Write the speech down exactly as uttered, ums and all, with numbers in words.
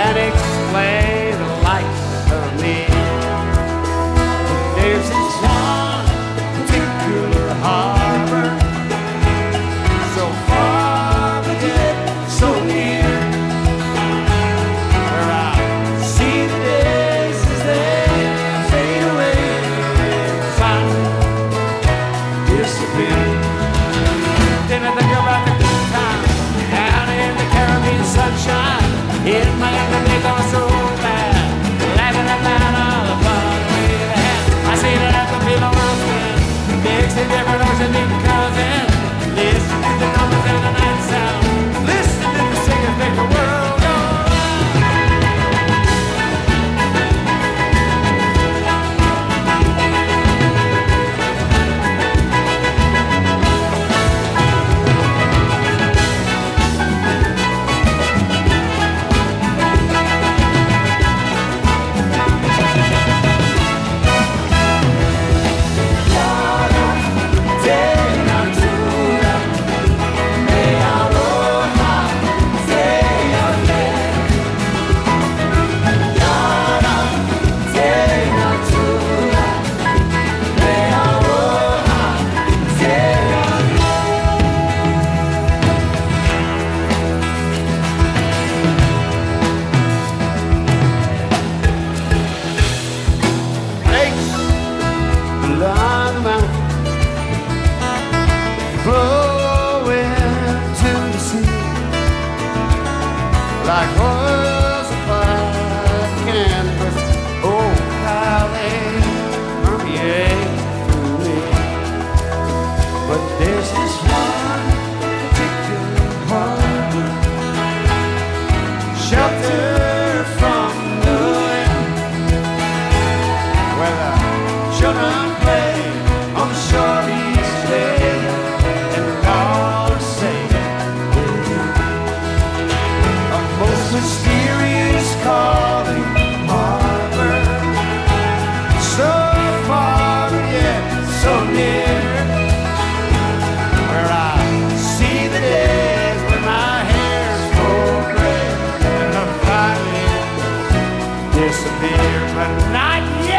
and explain the likes of me. There's this one particular harbor, so far but yet so near, where I see the days as they fade away and finally disappear. Then I think about the good times down in the Caribbean sunshine. It might be they gone so bad, laughing about all the fun we had. I see that at the pillow roasting, mix the different ocean deep cousin. Listen to the numbers and the night sound. Listen to the singers make the world go like oils of fire canvas. Oh, how they permeate through me. But there's this one particular harbor, shelter from the wind, where the children play on the shore each day, and the dogs sing. Mysterious calling harbor, so far yet so near, where I see the days when my hair's full gray and the finally disappear, but not yet.